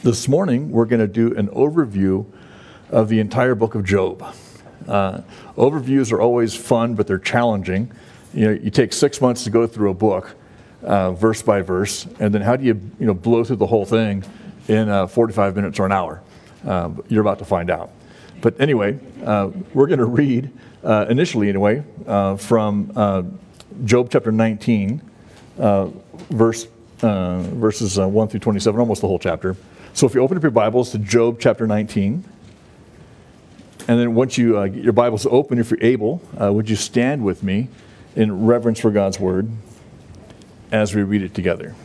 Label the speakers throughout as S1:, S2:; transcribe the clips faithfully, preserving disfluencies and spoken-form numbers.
S1: This morning, we're going to do an overview of the entire book of Job. Uh, overviews are always fun, but they're challenging. You know, you take six months to go through a book, uh, verse by verse, and then how do you, you know, blow through the whole thing in uh, forty-five minutes or an hour? Uh, you're about to find out. But anyway, uh, we're going to read, uh, initially anyway, uh, from uh, Job chapter nineteen, uh, verse uh, verses uh, one through twenty-seven, almost the whole chapter. So if you open up your Bibles to Job chapter nineteen, and then once you uh, get your Bibles open, if you're able, uh, would you stand with me in reverence for God's Word as we read it together.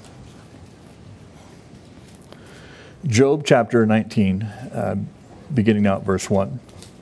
S1: Job chapter nineteen, uh, beginning now at verse one.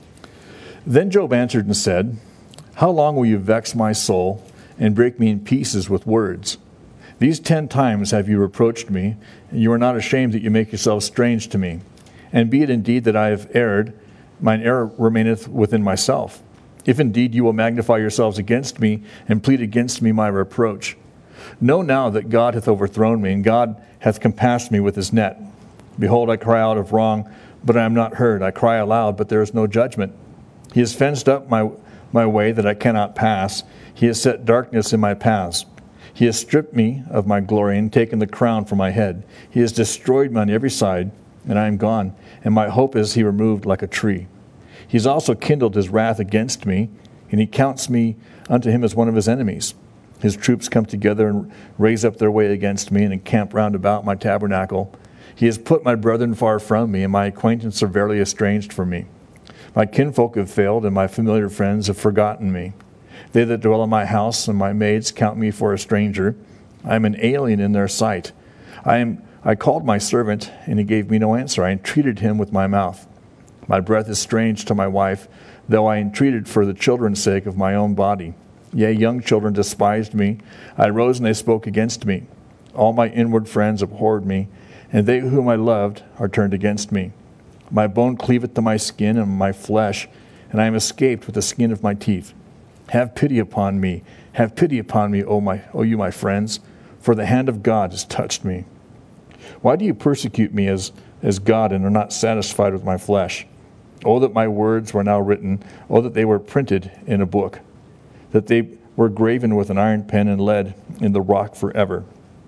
S1: Then Job answered and said, "How long will you vex my soul and break me in pieces with words? These ten times have you reproached me, and you are not ashamed that you make yourselves strange to me. And be it indeed that I have erred, mine error remaineth within myself. If indeed you will magnify yourselves against me, and plead against me my reproach. Know now that God hath overthrown me, and God hath compassed me with his net. Behold, I cry out of wrong, but I am not heard. I cry aloud, but there is no judgment. He has fenced up my, my way that I cannot pass. He has set darkness in my paths. He has stripped me of my glory and taken the crown from my head. He has destroyed me on every side, and I am gone, and my hope is he removed like a tree. He has also kindled his wrath against me, and he counts me unto him as one of his enemies. His troops come together and raise up their way against me and encamp round about my tabernacle. He has put my brethren far from me, and my acquaintance are verily estranged from me. My kinfolk have failed, and my familiar friends have forgotten me. They that dwell in my house and my maids count me for a stranger. I am an alien in their sight. I am. I called my servant, and he gave me no answer. I entreated him with my mouth. My breath is strange to my wife, though I entreated for the children's sake of my own body. Yea, young children despised me. I rose, and they spoke against me. All my inward friends abhorred me, and they whom I loved are turned against me. My bone cleaveth to my skin and my flesh, and I am escaped with the skin of my teeth. Have pity upon me, have pity upon me, O my, O you my friends, for the hand of God has touched me. Why do you persecute me as, as God and are not satisfied with my flesh? Oh, that my words were now written, oh, that they were printed in a book, that they were graven with an iron pen and lead in the rock forever.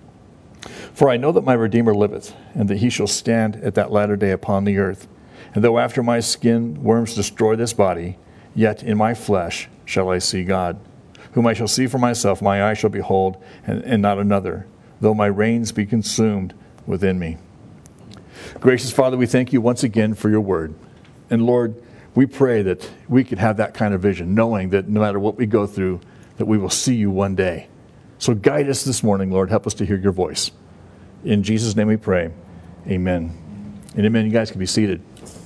S1: For I know that my Redeemer liveth, and that he shall stand at that latter day upon the earth. And though after my skin worms destroy this body, yet in my flesh shall I see God, whom I shall see for myself. My eye shall behold, and, and not another, though my reins be consumed within me." Gracious Father, we thank you once again for your word. And Lord, we pray that we could have that kind of vision, knowing that no matter what we go through, that we will see you one day. So guide us this morning, Lord. Help us to hear your voice. In Jesus' name we pray. Amen. And amen. You guys can be seated.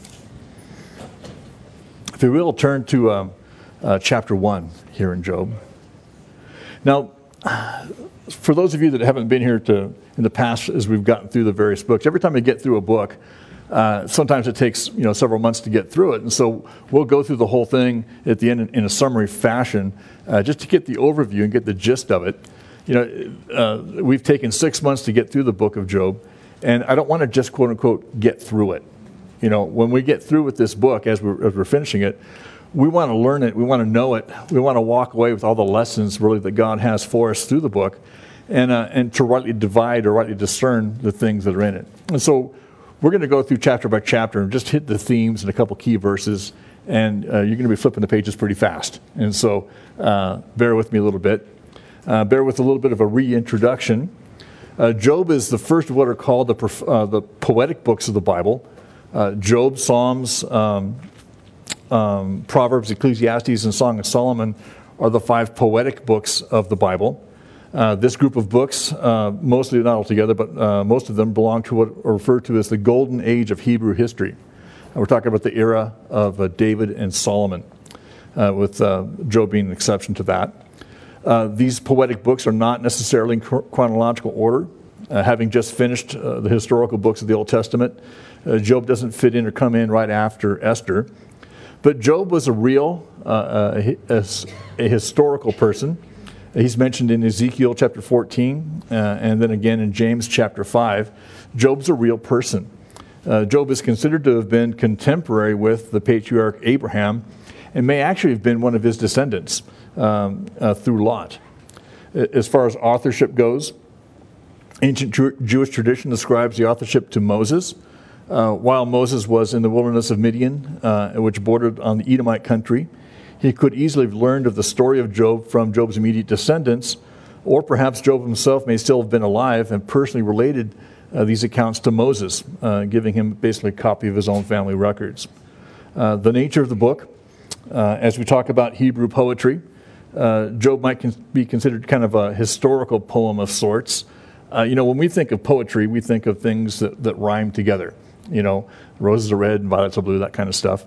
S1: If you will, turn to um, uh, chapter one here in Job. Now, for those of you that haven't been here to in the past as we've gotten through the various books, every time we get through a book, uh, sometimes it takes you know several months to get through it. And so we'll go through the whole thing at the end in, in a summary fashion, uh, just to get the overview and get the gist of it. You know, uh, we've taken six months to get through the book of Job, and I don't want to just quote unquote get through it. You know, when we get through with this book, as we're, as we're finishing it, we want to learn it, we want to know it, we want to walk away with all the lessons really that God has for us through the book, and uh, and to rightly divide or rightly discern the things that are in it. And so we're going to go through chapter by chapter and just hit the themes and a couple key verses, and uh, you're going to be flipping the pages pretty fast. And so uh, bear with me a little bit. Uh, bear with a little bit of a reintroduction. Uh, Job is the first of what are called the, uh, the poetic books of the Bible. Uh, Job, Psalms, um, um, Proverbs, Ecclesiastes, and Song of Solomon are the five poetic books of the Bible. Uh, this group of books, uh, mostly not all together, but uh, most of them belong to what are referred to as the golden age of Hebrew history. And we're talking about the era of uh, David and Solomon, uh, with uh, Job being an exception to that. Uh, these poetic books are not necessarily in chronological order. Uh, having just finished uh, the historical books of the Old Testament, uh, Job doesn't fit in or come in right after Esther. But Job was a real, uh, a, a, a historical person. He's mentioned in Ezekiel chapter fourteen, uh, and then again in James chapter five. Job's a real person. Uh, Job is considered to have been contemporary with the patriarch Abraham and may actually have been one of his descendants um, uh, through Lot. As far as authorship goes, ancient Jew- Jewish tradition ascribes the authorship to Moses. Uh, while Moses was in the wilderness of Midian, uh, which bordered on the Edomite country, he could easily have learned of the story of Job from Job's immediate descendants, or perhaps Job himself may still have been alive and personally related uh, these accounts to Moses, uh, giving him basically a copy of his own family records. Uh, the nature of the book, uh, as we talk about Hebrew poetry, uh, Job might con- be considered kind of a historical poem of sorts. Uh, you know, when we think of poetry, we think of things that, that rhyme together. You know, roses are red and violets are blue, that kind of stuff.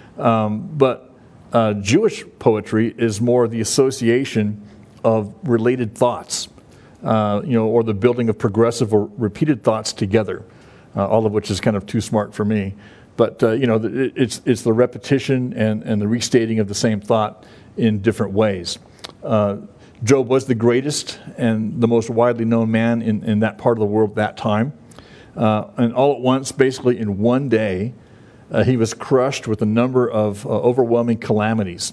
S1: Um, but uh, Jewish poetry is more the association of related thoughts, uh, you know, or the building of progressive or repeated thoughts together, uh, all of which is kind of too smart for me. But, uh, you know, it, it's it's the repetition and, and the restating of the same thought in different ways. Uh, Job was the greatest and the most widely known man in, in that part of the world at that time. Uh, and all at once, basically in one day, uh, he was crushed with a number of uh, overwhelming calamities.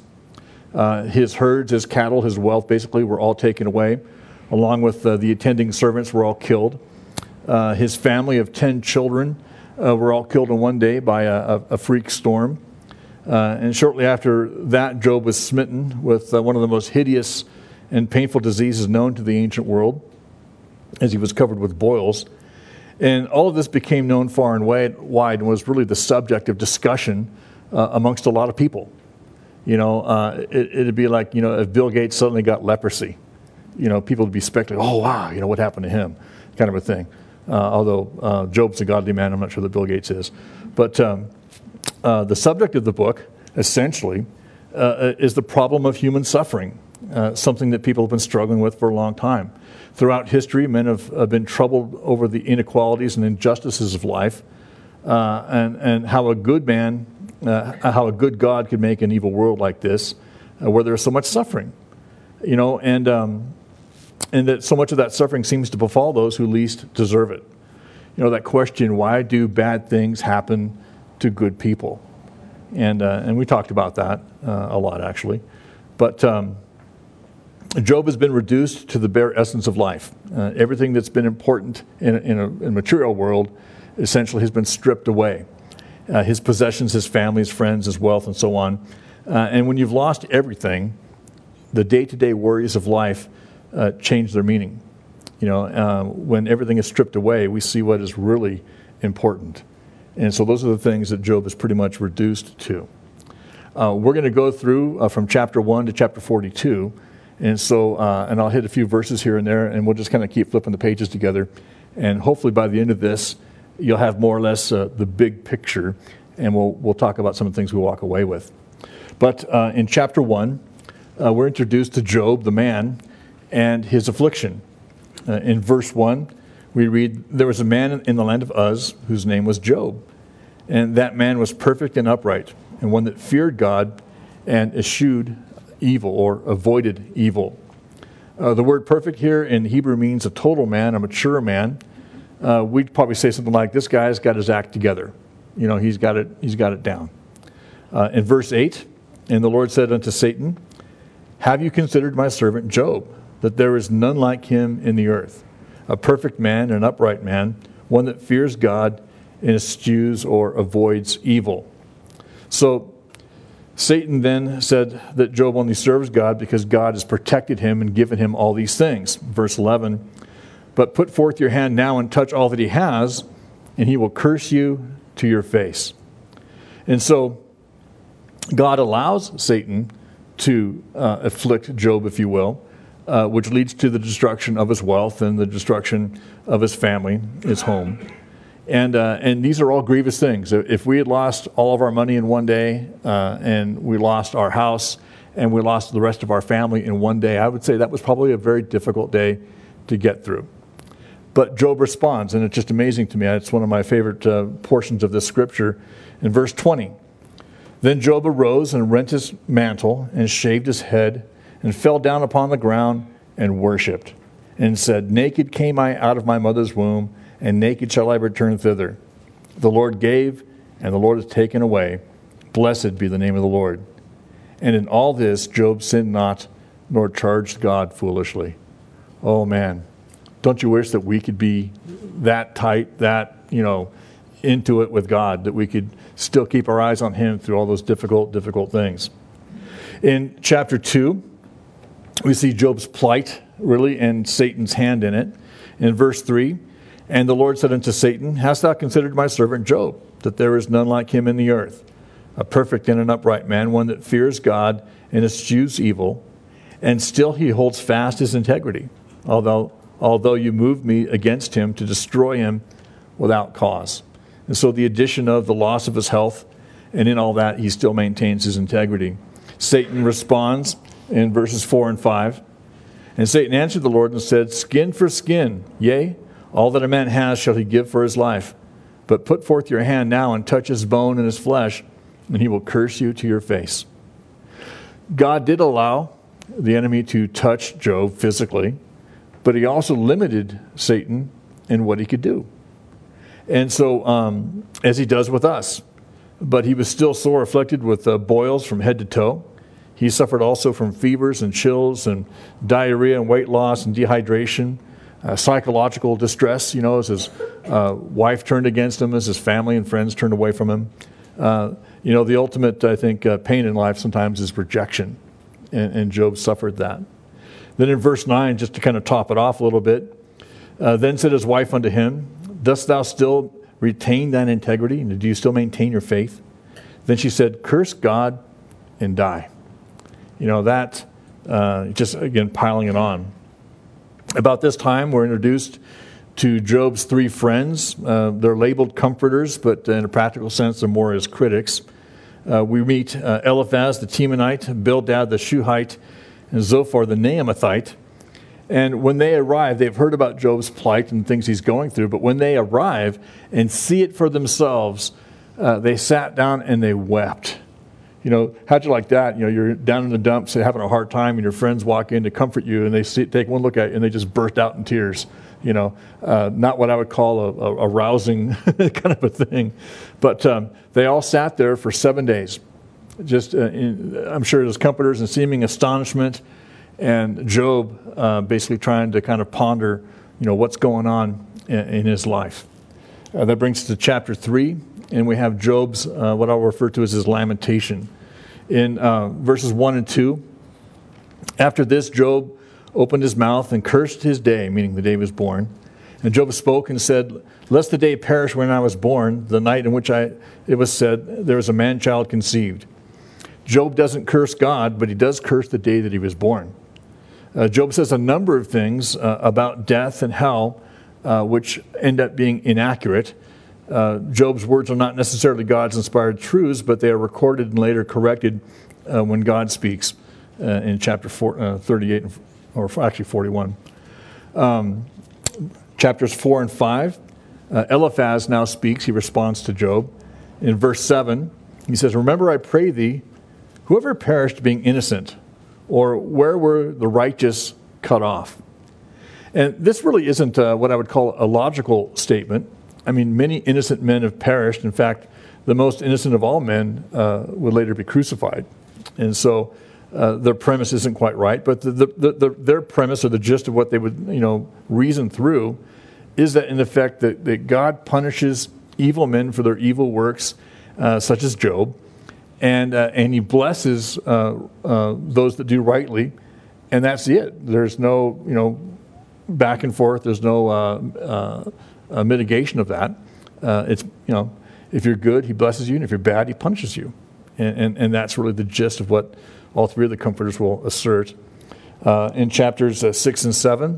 S1: Uh, his herds, his cattle, his wealth basically were all taken away, along with uh, the attending servants were all killed. Uh, his family of ten children uh, were all killed in one day by a, a, a freak storm. Uh, and shortly after that, Job was smitten with uh, one of the most hideous and painful diseases known to the ancient world, as he was covered with boils. And all of this became known far and wide and was really the subject of discussion uh, amongst a lot of people. You know, uh, it, it'd be like, you know, if Bill Gates suddenly got leprosy, you know, people would be speculating, oh, wow, you know, what happened to him, kind of a thing. Uh, although uh, Job's a godly man, I'm not sure that Bill Gates is. But um, uh, the subject of the book, essentially, uh, is the problem of human suffering, uh, something that people have been struggling with for a long time. Throughout history, men have, have been troubled over the inequalities and injustices of life, uh, and, and how a good man, uh, how a good God could make an evil world like this, uh, where there's so much suffering. You know, and um, and that so much of that suffering seems to befall those who least deserve it. You know, that question, why do bad things happen to good people? And uh, and we talked about that uh, a lot, actually. But um, Job has been reduced to the bare essence of life. Uh, everything that's been important in, in, a, in a material world essentially has been stripped away. Uh, his possessions, his family, his friends, his wealth, and so on. Uh, and when you've lost everything, the day-to-day worries of life uh, change their meaning. You know, uh, when everything is stripped away, we see what is really important. And so those are the things that Job is pretty much reduced to. Uh, we're going to go through uh, from chapter one to chapter forty-two. And so, uh, and I'll hit a few verses here and there, and we'll just kind of keep flipping the pages together. And hopefully by the end of this, you'll have more or less uh, the big picture, and we'll we'll talk about some of the things we walk away with. But uh, in chapter one, uh, we're introduced to Job, the man, and his affliction. Uh, in verse one, we read, there was a man in the land of Uz whose name was Job. And that man was perfect and upright, and one that feared God and eschewed evil or avoided evil. Uh, the word perfect here in Hebrew means a total man, a mature man. Uh, we'd probably say something like, this guy's got his act together. You know, he's got it, he's got it down. Uh, in verse eight, and the Lord said unto Satan, have you considered my servant Job, that there is none like him in the earth, a perfect man, an upright man, one that fears God and eschews or avoids evil. So Satan then said that Job only serves God because God has protected him and given him all these things. Verse eleven, but put forth your hand now and touch all that he has, and he will curse you to your face. And so God allows Satan to uh, afflict Job, if you will, uh, which leads to the destruction of his wealth and the destruction of his family, his home. And uh, and these are all grievous things. If we had lost all of our money in one day, uh, and we lost our house, and we lost the rest of our family in one day, I would say that was probably a very difficult day to get through. But Job responds, and it's just amazing to me. It's one of my favorite uh, portions of this scripture. In verse twenty, then Job arose and rent his mantle and shaved his head and fell down upon the ground and worshipped and said, naked came I out of my mother's womb, and naked shall I return thither. The Lord gave, and the Lord has taken away. Blessed be the name of the Lord. And in all this, Job sinned not, nor charged God foolishly. Oh, man. Don't you wish that we could be that tight, that, you know, into it with God, that we could still keep our eyes on him through all those difficult, difficult things. In chapter two, we see Job's plight, really, and Satan's hand in it. In verse three, and the Lord said unto Satan, hast thou considered my servant Job, that there is none like him in the earth, a perfect and an upright man, one that fears God and eschews evil, and still he holds fast his integrity, although although you moved me against him to destroy him without cause. And so the addition of the loss of his health, and in all that, he still maintains his integrity. Satan responds in verses four and five. And Satan answered the Lord and said, skin for skin, yea, all that a man has shall he give for his life. But put forth your hand now and touch his bone and his flesh, and he will curse you to your face. God did allow the enemy to touch Job physically, but he also limited Satan in what he could do. And so, um, as he does with us, but he was still sore afflicted with uh, boils from head to toe. He suffered also from fevers and chills and diarrhea and weight loss and dehydration, uh, psychological distress, you know, as his uh, wife turned against him, as his family and friends turned away from him. Uh, you know, the ultimate, I think, uh, pain in life sometimes is rejection, and, and Job suffered that. Then in verse nine, just to kind of top it off a little bit, uh, then said his wife unto him, dost thou still retain thine integrity? And do you still maintain your faith? Then she said, curse God and die. You know, that, uh, just again, piling it on. About this time, we're introduced to Job's three friends. Uh, they're labeled comforters, but in a practical sense, they're more as critics. Uh, we meet uh, Eliphaz the Temanite, Bildad the Shuhite, and Zophar the Naamathite. And when they arrive, they've heard about Job's plight and things he's going through, but when they arrive and see it for themselves, uh, they sat down and they wept. You know, how'd you like that? You know, you're down in the dumps, having a hard time, and your friends walk in to comfort you, and they see, take one look at you, and they just burst out in tears. You know, uh, not what I would call a, a, a rousing kind of a thing. But um, they all sat there for seven days. Just, uh, in, I'm sure, as comforters in seeming astonishment, and Job uh, basically trying to kind of ponder, you know, what's going on in, in his life. Uh, that brings us to chapter three, and we have Job's, uh, what I'll refer to as his lamentation. In uh, verses one and two, after this, Job opened his mouth and cursed his day, meaning the day he was born. And Job spoke and said, lest the day perish when I was born, the night in which I it was said, there was a man-child conceived. Job doesn't curse God, but he does curse the day that he was born. Uh, Job says a number of things uh, about death and hell, uh, which end up being inaccurate. Uh, Job's words are not necessarily God's inspired truths, but they are recorded and later corrected uh, when God speaks uh, in chapter four, uh, thirty-eight, or actually forty-one. Um, chapters four and five, uh, Eliphaz now speaks. He responds to Job. In verse seven, he says, remember, I pray thee, whoever perished being innocent, or where were the righteous cut off? And this really isn't uh, what I would call a logical statement. I mean, many innocent men have perished. In fact, the most innocent of all men uh, would later be crucified. And so uh, their premise isn't quite right. But the, the, the, their premise, or the gist of what they would, you know, reason through, is that in effect that, that God punishes evil men for their evil works, uh, such as Job, and uh, and he blesses uh, uh, those that do rightly, and that's it. There's no, you know, back and forth. There's no uh, uh, uh, mitigation of that. Uh, it's, you know, if you're good, he blesses you, and if you're bad, he punishes you, and and, and that's really the gist of what all three of the comforters will assert. Uh, in chapters uh, six and seven,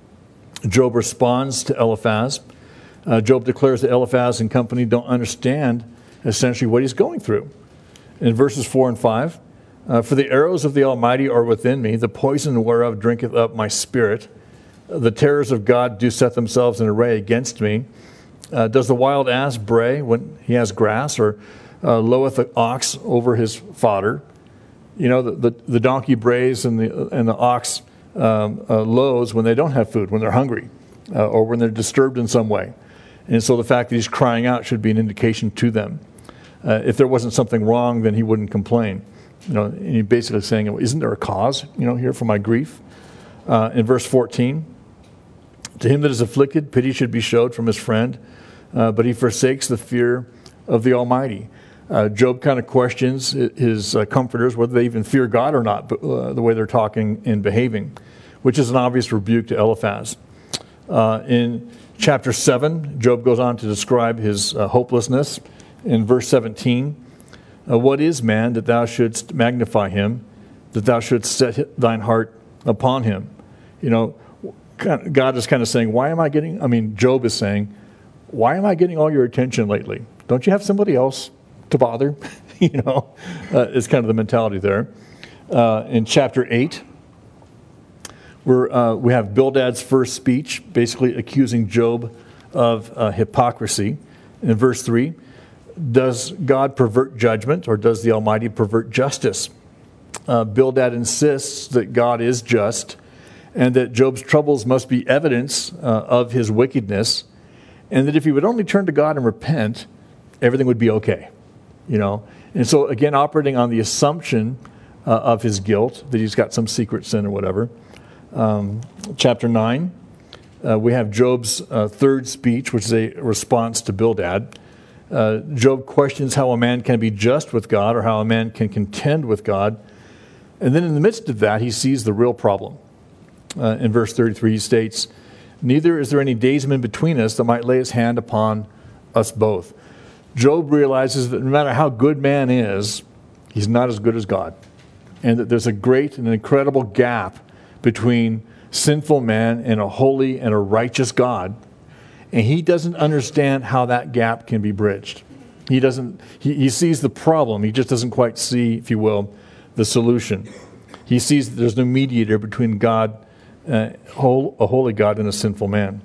S1: Job responds to Eliphaz. Uh, Job declares that Eliphaz and company don't understand essentially what he's going through. In verses four and five, uh, for the arrows of the Almighty are within me, the poison whereof drinketh up my spirit. The terrors of God do set themselves in array against me. Uh, does the wild ass bray when he has grass, or uh, loweth the ox over his fodder? You know, the, the, the donkey brays and the and the ox um, uh, lows when they don't have food, when they're hungry, uh, or when they're disturbed in some way. And so the fact that he's crying out should be an indication to them. Uh, if there wasn't something wrong, then he wouldn't complain. You know, and he's basically saying, isn't there a cause, you know, here for my grief? Uh, in verse fourteen, to him that is afflicted, pity should be showed from his friend, uh, but he forsakes the fear of the Almighty. Uh, Job kind of questions his uh, comforters whether they even fear God or not, but, uh, the way they're talking and behaving, which is an obvious rebuke to Eliphaz. Uh, in chapter seven, Job goes on to describe his uh, hopelessness. In verse seventeen, uh, what is man that thou shouldst magnify him, that thou shouldst set thine heart upon him? You know, God is kind of saying, why am I getting, I mean, Job is saying, why am I getting all your attention lately? Don't you have somebody else to bother? you know, uh, it's kind of the mentality there. Uh, in chapter eight, we're, uh, we have Bildad's first speech, basically accusing Job of uh, hypocrisy. In verse three, does God pervert judgment, or does the Almighty pervert justice? Uh, Bildad insists that God is just and that Job's troubles must be evidence uh, of his wickedness, and that if he would only turn to God and repent, everything would be okay. You know, and so again, operating on the assumption uh, of his guilt, that he's got some secret sin or whatever. Um, chapter nine, uh, we have Job's uh, third speech, which is a response to Bildad. Uh, Job questions how a man can be just with God, or how a man can contend with God. And then in the midst of that, he sees the real problem. Uh, in verse thirty-three, he states, neither is there any daysman between us that might lay his hand upon us both. Job realizes that no matter how good man is, he's not as good as God. And that there's a great and incredible gap between sinful man and a holy and a righteous God. And he doesn't understand how that gap can be bridged. He doesn't, he, he sees the problem. He just doesn't quite see, if you will, the solution. He sees that there's no mediator between God, uh, whole, a holy God, and a sinful man.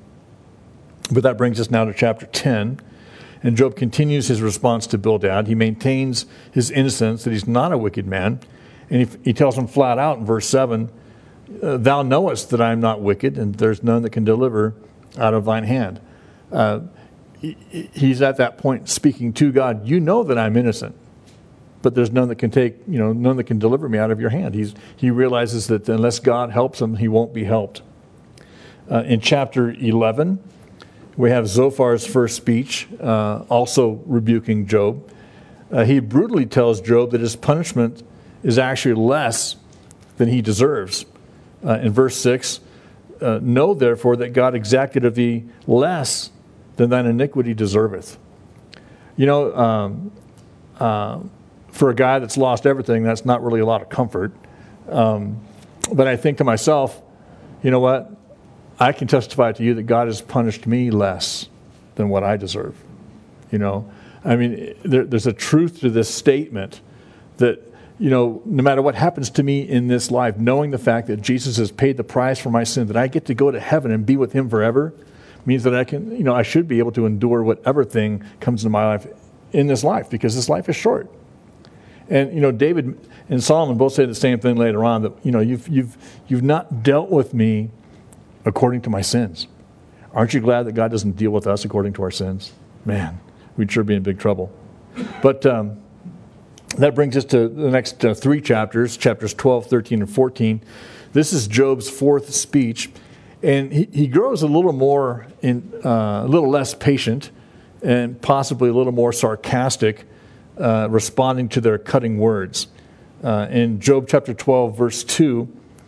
S1: But that brings us now to chapter ten. And Job continues his response to Bildad. He maintains his innocence, that he's not a wicked man. And he, he tells him flat out in verse seven, thou knowest that I am not wicked, and there's none that can deliver out of thine hand. Uh, he, he's at that point speaking to God. You know that I'm innocent, but there's none that can take, you know, none that can deliver me out of your hand. He's, he realizes that unless God helps him, he won't be helped. Uh, in chapter eleven, we have Zophar's first speech, uh, also rebuking Job. Uh, he brutally tells Job that his punishment is actually less than he deserves. Uh, in verse six, uh, know therefore that God exacted of thee less than thine iniquity deserveth. You know, um, uh, for a guy that's lost everything, that's not really a lot of comfort. Um, but I think to myself, you know what? I can testify to you that God has punished me less than what I deserve. You know, I mean, there, there's a truth to this statement that, you know, no matter what happens to me in this life, knowing the fact that Jesus has paid the price for my sin, that I get to go to heaven and be with him forever, means that I can, you know, I should be able to endure whatever thing comes into my life in this life, because this life is short. And, you know, David and Solomon both say the same thing later on, that, you know, you've, you've, you've not dealt with me according to my sins. Aren't you glad that God doesn't deal with us according to our sins? Man, we'd sure be in big trouble. But um, that brings us to the next uh, three chapters, chapters twelve, thirteen, and fourteen. This is Job's fourth speech, and he, he grows a little more, in, uh, a little less patient, and possibly a little more sarcastic, uh, responding to their cutting words. Uh, in Job chapter twelve, verse two,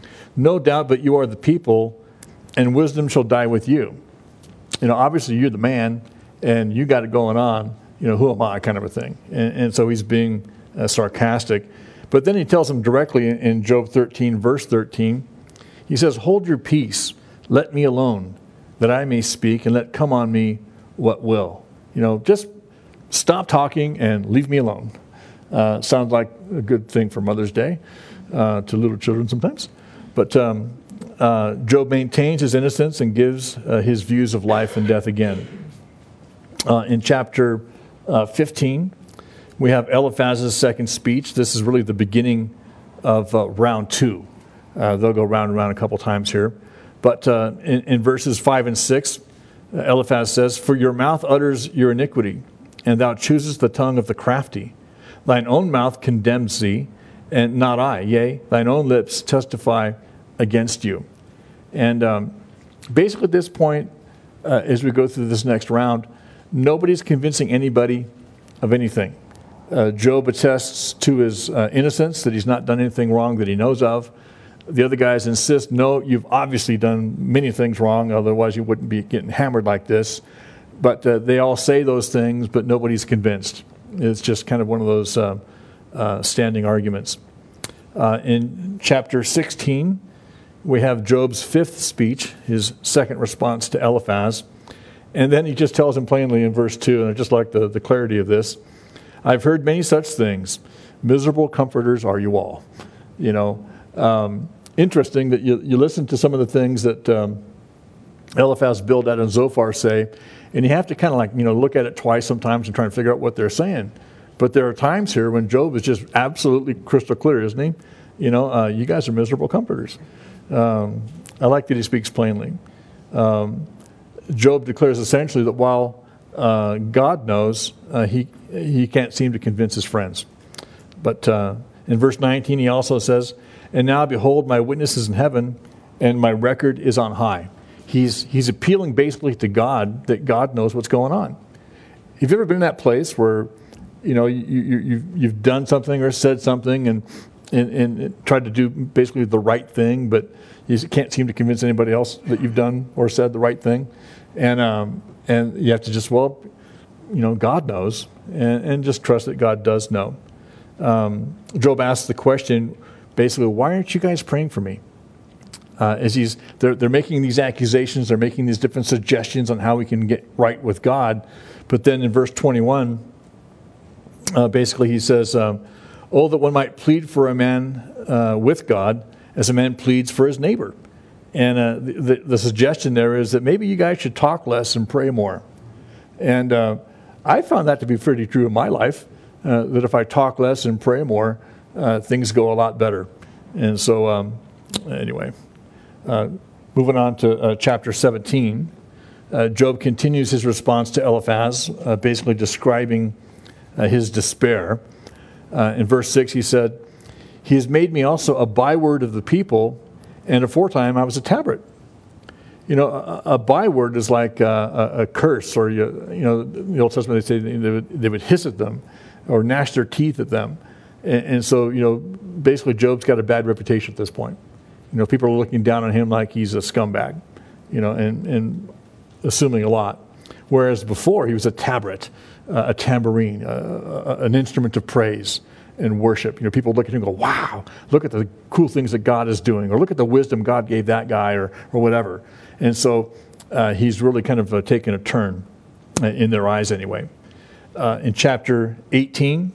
S1: no doubt but you are the people, and wisdom shall die with you. You know, obviously you're the man, and you got it going on. You know, who am I, kind of a thing. And, and so he's being uh, sarcastic. But then he tells him directly in, in Job thirteen, verse thirteen, he says, hold your peace, let me alone, that I may speak, and let come on me what will. You know, just stop talking and leave me alone. Uh, sounds like a good thing for Mother's Day uh, to little children sometimes. But um, uh, Job maintains his innocence and gives uh, his views of life and death again. Uh, in chapter uh, fifteen, we have Eliphaz's second speech. This is really the beginning of uh, round two. Uh, they'll go round and round a couple times here. But uh, in, in verses five and six, Eliphaz says, "For your mouth utters your iniquity, and thou choosest the tongue of the crafty. Thine own mouth condemns thee, and not I. Yea, thine own lips testify against you." And um, basically at this point, uh, as we go through this next round, nobody's convincing anybody of anything. Uh, Job attests to his uh, innocence, that he's not done anything wrong that he knows of. The other guys insist, no, you've obviously done many things wrong, otherwise you wouldn't be getting hammered like this. But uh, they all say those things, but nobody's convinced. It's just kind of one of those uh, uh, standing arguments. Uh, in chapter sixteen, we have Job's fifth speech, his second response to Eliphaz. And then he just tells him plainly in verse two, and I just like the, the clarity of this. "I've heard many such things. Miserable comforters are you all." You know, um, interesting that you, you listen to some of the things that um, Eliphaz, Bildad, and Zophar say, and you have to kind of like, you know, look at it twice sometimes and try and figure out what they're saying. But there are times here when Job is just absolutely crystal clear, isn't he? You know, uh, you guys are miserable comforters. Um, I like that he speaks plainly. Um, Job declares essentially that while uh, God knows, uh, he he can't seem to convince his friends. But uh, in verse nineteen, he also says, "And now behold, my witness is in heaven, and my record is on high." He's he's appealing basically to God, that God knows what's going on. Have you ever been in that place where, you know, you, you, you've, you've done something or said something and, and, and tried to do basically the right thing, but you can't seem to convince anybody else that you've done or said the right thing? And um, and you have to just, well, you know, God knows, and, and just trust that God does know. Um, Job asks the question, basically, why aren't you guys praying for me? Uh, as he's, they're, they're making these accusations, they're making these different suggestions on how we can get right with God. But then in verse twenty-one, uh, basically he says, um, "Oh, that one might plead for a man uh, with God as a man pleads for his neighbor." And uh, the, the suggestion there is that maybe you guys should talk less and pray more. And uh, I found that to be pretty true in my life, uh, that if I talk less and pray more, uh, things go a lot better. And so um, anyway. Uh, moving on to uh, chapter seventeen, uh, Job continues his response to Eliphaz, uh, basically describing uh, his despair. Uh, in verse six, he said, "He has made me also a byword of the people, and aforetime I was a tabret." You know, a, a byword is like a, a, a curse, or, you, you know, in the Old Testament they say they would, they would hiss at them or gnash their teeth at them. And, and so, you know, basically Job's got a bad reputation at this point. You know, people are looking down on him like he's a scumbag, you know, and, and assuming a lot. Whereas before, he was a tabret, uh, a tambourine, uh, an instrument of praise and worship. You know, people look at him and go, wow, look at the cool things that God is doing, or look at the wisdom God gave that guy, or, or whatever. And so uh, he's really kind of uh, taken a turn uh, in their eyes anyway. Uh, in chapter eighteen,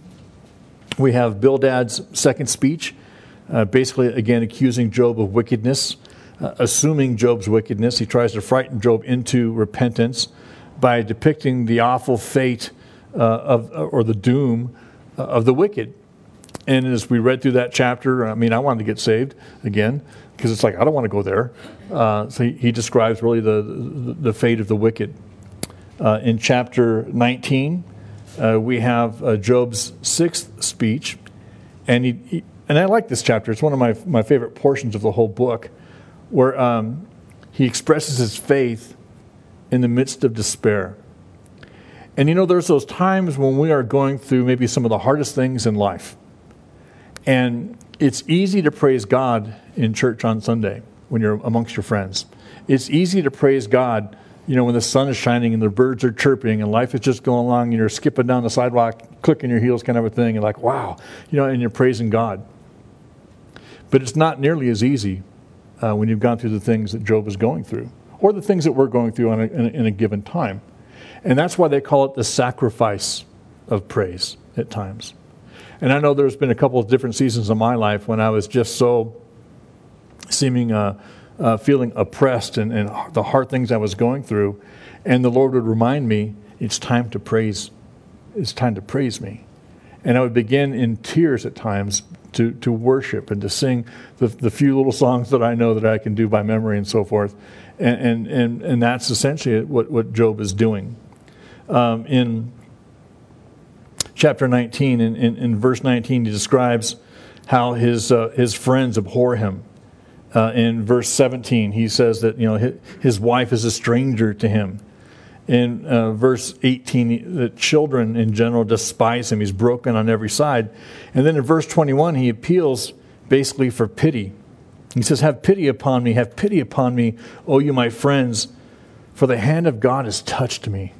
S1: we have Bildad's second speech. Uh, basically, again, accusing Job of wickedness, uh, assuming Job's wickedness. He tries to frighten Job into repentance by depicting the awful fate uh, of, or the doom uh, of the wicked. And as we read through that chapter, I mean, I wanted to get saved again, because it's like, I don't want to go there. Uh, so he, he describes really the, the, the fate of the wicked. Uh, in chapter nineteen, uh, we have uh, Job's sixth speech, and he, he And I like this chapter. It's one of my my favorite portions of the whole book, where um, he expresses his faith in the midst of despair. And you know, there's those times when we are going through maybe some of the hardest things in life. And it's easy to praise God in church on Sunday when you're amongst your friends. It's easy to praise God, you know, when the sun is shining and the birds are chirping and life is just going along and you're skipping down the sidewalk, clicking your heels kind of a thing, and like, wow, you know, and you're praising God. But it's not nearly as easy uh, when you've gone through the things that Job is going through, or the things that we're going through on a, in, a, in a given time. And that's why they call it the sacrifice of praise at times. And I know there's been a couple of different seasons of my life when I was just so seeming, uh, uh, feeling oppressed and, and the hard things I was going through. And the Lord would remind me, it's time to praise. It's time to praise me. And I would begin in tears at times to, to worship and to sing the, the few little songs that I know that I can do by memory and so forth. And, and, and, and that's essentially what, what Job is doing. Um, in chapter nineteen, in, in, in verse nineteen, he describes how his, uh, his friends abhor him. Uh, in verse seventeen, he says that, you know, his, his wife is a stranger to him. In uh, verse eighteen, the children in general despise him. He's broken on every side. And then in verse twenty-one, he appeals basically for pity. He says, have pity upon me, have pity upon me, O you my friends, for the hand of God has touched me.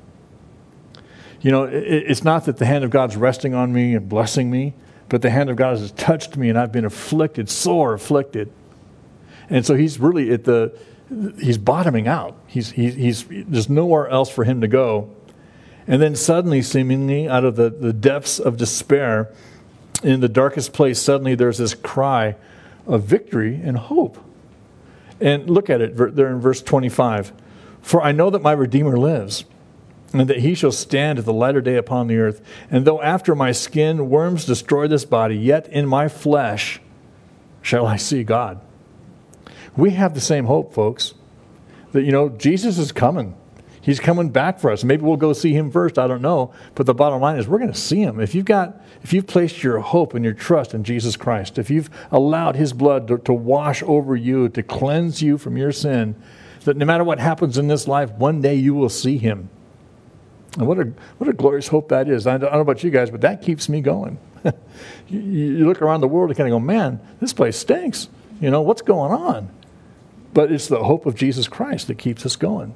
S1: You know, it, it's not that the hand of God's resting on me and blessing me, but the hand of God has touched me and I've been afflicted, sore afflicted. And so he's really at the, he's bottoming out. He's, he's, he's, there's nowhere else for him to go. And then suddenly, seemingly, out of the, the depths of despair, in the darkest place, suddenly there's this cry of victory and hope. And look at it there in verse twenty-five. For I know that my Redeemer lives, and that he shall stand at the latter day upon the earth. And though after my skin worms destroy this body, yet in my flesh shall I see God. We have the same hope, folks, that, you know, Jesus is coming. He's coming back for us. Maybe we'll go see him first. I don't know. But the bottom line is we're going to see him. If you've got, if you've placed your hope and your trust in Jesus Christ, if you've allowed his blood to, to wash over you, to cleanse you from your sin, that no matter what happens in this life, one day you will see him. And what a what a glorious hope that is. I don't, I don't know about you guys, but that keeps me going. you, you look around the world and kind of go, man, this place stinks. You know, what's going on? But it's the hope of Jesus Christ that keeps us going.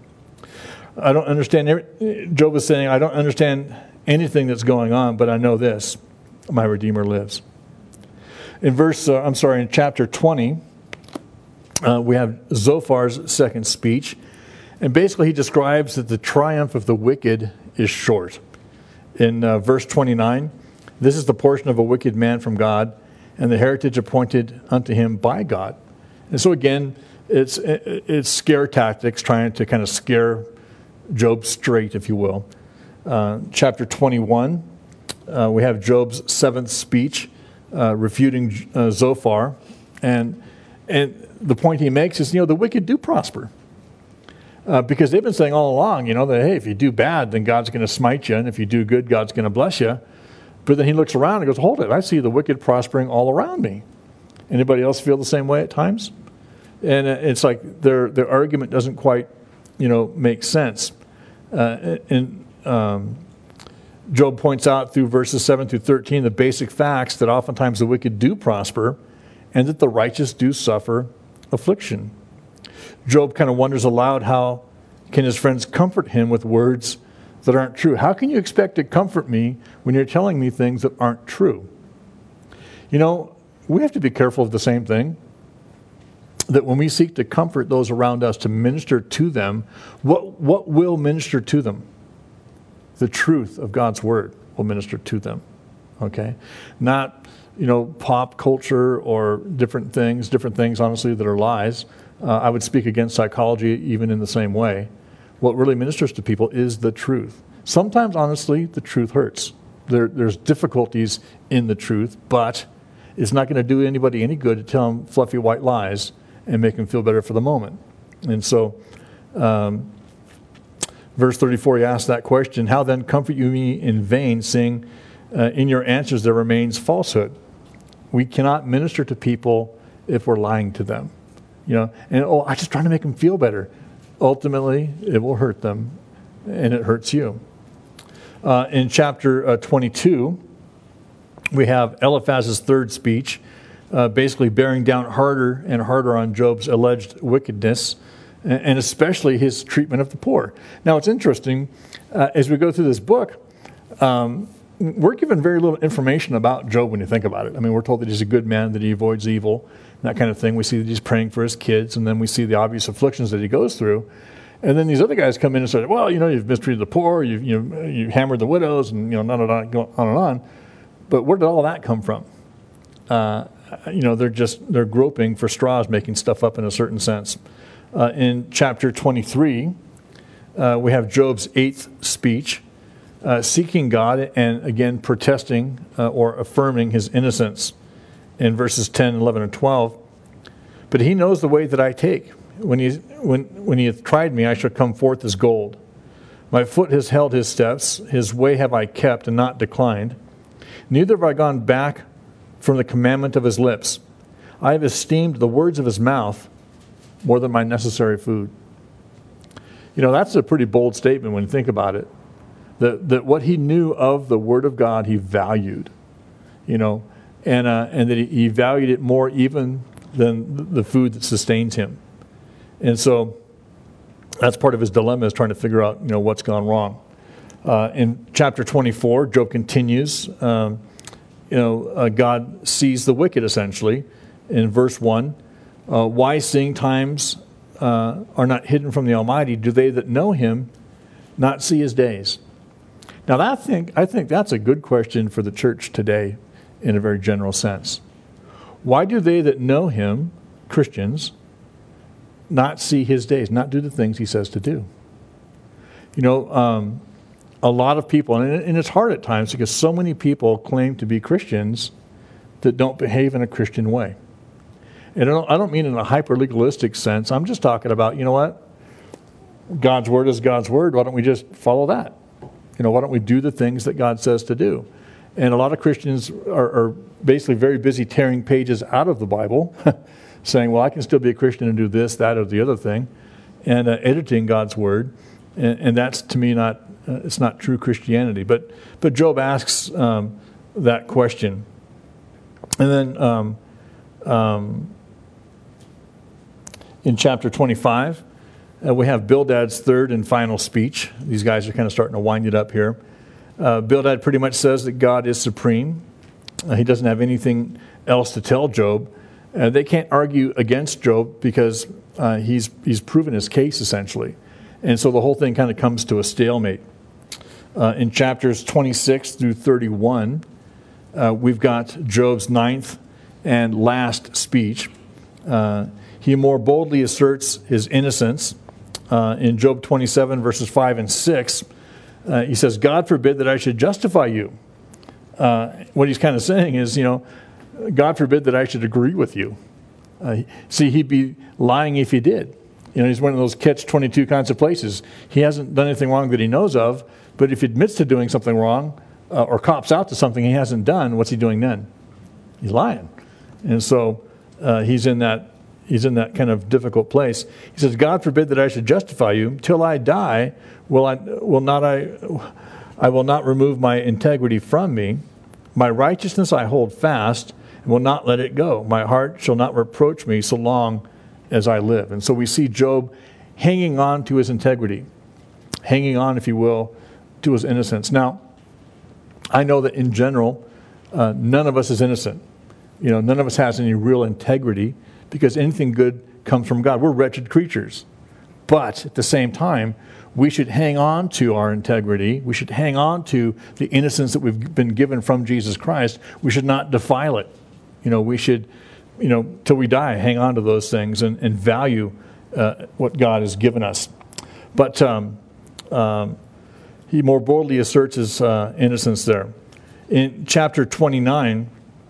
S1: I don't understand. Every, Job is saying, I don't understand anything that's going on, but I know this. My Redeemer lives. In verse, uh, I'm sorry, in chapter twenty, uh, we have Zophar's second speech. And basically he describes that the triumph of the wicked is short. In uh, verse twenty-nine, this is the portion of a wicked man from God, and the heritage appointed unto him by God. And so again, it's it's scare tactics, trying to kind of scare Job straight, if you will. Uh, chapter twenty-one, uh, we have Job's seventh speech, uh, refuting uh, Zophar. And, and the point he makes is, you know, the wicked do prosper. Uh, because they've been saying all along, you know, that, hey, if you do bad, then God's going to smite you. And if you do good, God's going to bless you. But then he looks around and goes, hold it, I see the wicked prospering all around me. Anybody else feel the same way at times? And it's like their their argument doesn't quite, you know, make sense. Uh, and um, Job points out through verses seven through thirteen the basic facts that oftentimes the wicked do prosper and that the righteous do suffer affliction. Job kind of wonders aloud, how can his friends comfort him with words that aren't true? How can you expect to comfort me when you're telling me things that aren't true? You know, we have to be careful of the same thing. That when we seek to comfort those around us, to minister to them, what, what will minister to them? The truth of God's word will minister to them. Okay? Not, you know, pop culture or different things, different things, honestly, that are lies. Uh, I would speak against psychology even in the same way. What really ministers to people is the truth. Sometimes, honestly, the truth hurts. There, there's difficulties in the truth, but it's not going to do anybody any good to tell them fluffy white lies and make them feel better for the moment. And so, um, verse thirty-four, he asks that question, how then comfort you me in vain, seeing uh, in your answers there remains falsehood? We cannot minister to people if we're lying to them. You know, and oh, I'm just trying to make them feel better. Ultimately, it will hurt them, and it hurts you. Uh, in chapter uh, twenty-two, we have Eliphaz's third speech, uh, basically bearing down harder and harder on Job's alleged wickedness, and, and especially his treatment of the poor. Now, it's interesting, uh, as we go through this book, um, we're given very little information about Job when you think about it. I mean, we're told that he's a good man, that he avoids evil, that kind of thing. We see that he's praying for his kids, and then we see the obvious afflictions that he goes through. And then these other guys come in and say, well, you know, you've mistreated the poor, you've you, you hammered the widows, and, you know, on and on, go on and on. But where did all that come from? Uh, you know, they're just, they're groping for straws, making stuff up in a certain sense. Uh, in chapter twenty-three, uh, we have Job's eighth speech, uh, seeking God and, again, protesting uh, or affirming his innocence in verses ten, eleven, and twelve. But he knows the way that I take. When he, when, when he hath tried me, I shall come forth as gold. My foot has held his steps. His way have I kept and not declined. Neither have I gone back from the commandment of his lips. I have esteemed the words of his mouth more than my necessary food. You know, that's a pretty bold statement when you think about it. That, that what he knew of the Word of God, he valued. You know, and, uh, and that he, he valued it more even than the food that sustains him. And so that's part of his dilemma, is trying to figure out, you know, what's gone wrong. Uh, in chapter twenty-four, Job continues. Um, you know, uh, God sees the wicked, essentially. In verse one, uh, why seeing times uh, are not hidden from the Almighty, do they that know him not see his days? Now, that think, I think that's a good question for the church today in a very general sense. Why do they that know him, Christians, not see his days, not do the things he says to do? You know, um, a lot of people, and, and it's hard at times because so many people claim to be Christians that don't behave in a Christian way. And I don't, I don't mean in a hyper-legalistic sense. I'm just talking about, you know what? God's word is God's word. Why don't we just follow that? You know, why don't we do the things that God says to do? And a lot of Christians are, are basically very busy tearing pages out of the Bible, saying, well, I can still be a Christian and do this, that, or the other thing, and uh, editing God's word. And, and that's, to me, not uh, it's not true Christianity. But but Job asks um, that question. And then um, um, in chapter twenty-five, uh, we have Bildad's third and final speech. These guys are kind of starting to wind it up here. Uh, Bildad pretty much says that God is supreme. Uh, he doesn't have anything else to tell Job. Uh, they can't argue against Job because uh, he's he's proven his case, essentially. And so the whole thing kind of comes to a stalemate. Uh, in chapters twenty-six through thirty-one, uh, we've got Job's ninth and last speech. Uh, he more boldly asserts his innocence. Uh, in Job twenty-seven, verses five and six, uh, he says, God forbid that I should justify you. Uh, what he's kind of saying is, you know, God forbid that I should agree with you. Uh, see, he'd be lying if he did. You know, he's one of those catch twenty-two kinds of places. He hasn't done anything wrong that he knows of, but if he admits to doing something wrong uh, or cops out to something he hasn't done, what's he doing then? He's lying. And so uh, he's in that he's in that kind of difficult place. He says, God forbid that I should justify you. Till I die, will I will not I I will not remove my integrity from me. My righteousness I hold fast and will not let it go. My heart shall not reproach me so long as I live. And so we see Job hanging on to his integrity, hanging on, if you will, to his innocence. Now, I know that in general, uh, none of us is innocent. You know, none of us has any real integrity because anything good comes from God. We're wretched creatures. But at the same time, we should hang on to our integrity. We should hang on to the innocence that we've been given from Jesus Christ. We should not defile it. You know, we should, you know, till we die, hang on to those things and, and value uh, what God has given us. But um, um, he more boldly asserts his uh, innocence there. In chapter twenty-nine,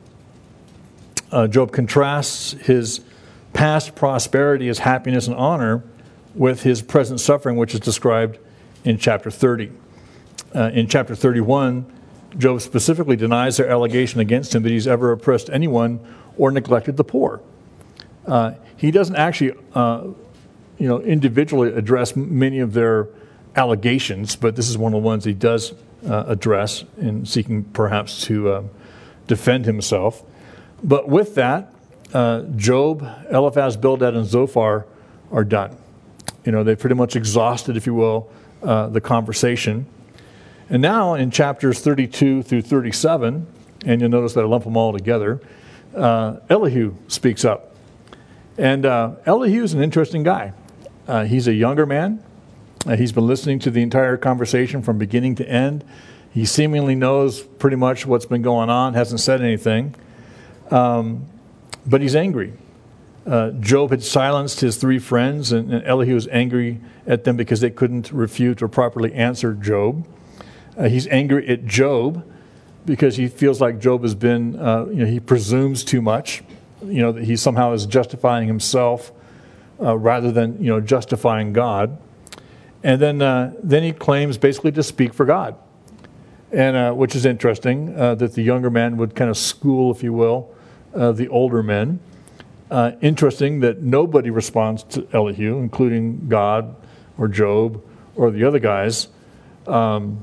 S1: uh, Job contrasts his past prosperity, his happiness and honor with his present suffering, which is described in chapter thirty. Uh, in chapter thirty-one, Job specifically denies their allegation against him that he's ever oppressed anyone or neglected the poor. Uh, he doesn't actually, uh, you know, individually address many of their allegations, but this is one of the ones he does uh, address in seeking perhaps to uh, defend himself. But with that, uh, Job, Eliphaz, Bildad, and Zophar are done. You know, they've pretty much exhausted, if you will, uh, the conversation. And now in chapters thirty-two through thirty-seven, and you'll notice that I lump them all together, uh, Elihu speaks up. And uh, Elihu is an interesting guy. Uh, he's a younger man. Uh, he's been listening to the entire conversation from beginning to end. He seemingly knows pretty much what's been going on, hasn't said anything. Um, but he's angry. Uh, Job had silenced his three friends, and, and Elihu was angry at them because they couldn't refute or properly answer Job. Uh, he's angry at Job because he feels like Job has been, uh, you know, he presumes too much, you know, that he somehow is justifying himself uh, rather than, you know, justifying God. And then uh, then he claims basically to speak for God, and uh, which is interesting, uh, that the younger man would kind of school, if you will, uh, the older men. Uh, interesting that nobody responds to Elihu, including God or Job or the other guys. Um,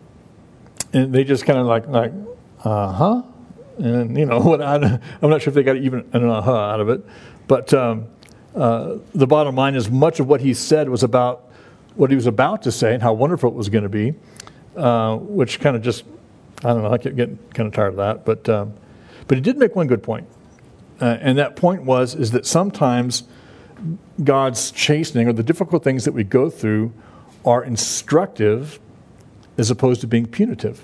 S1: and they just kind of like, like uh-huh. And, you know, what I, I'm not sure if they got even an uh-huh out of it. But um, uh, the bottom line is much of what he said was about what he was about to say and how wonderful it was going to be, uh, which kind of just, I don't know, I kept getting kind of tired of that. But um, but he did make one good point. Uh, and that point was, is that sometimes God's chastening or the difficult things that we go through are instructive as opposed to being punitive.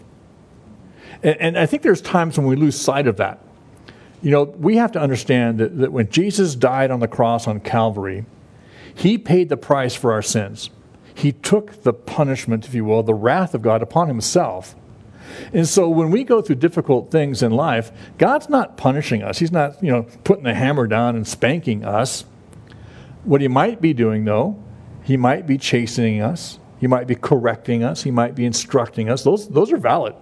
S1: And, and I think there's times when we lose sight of that. You know, we have to understand that, that when Jesus died on the cross on Calvary, he paid the price for our sins. He took the punishment, if you will, the wrath of God upon himself. And so when we go through difficult things in life, God's not punishing us. He's not, you know, putting the hammer down and spanking us. What he might be doing, though, he might be chastening us. He might be correcting us. He might be instructing us. Those, those are valid.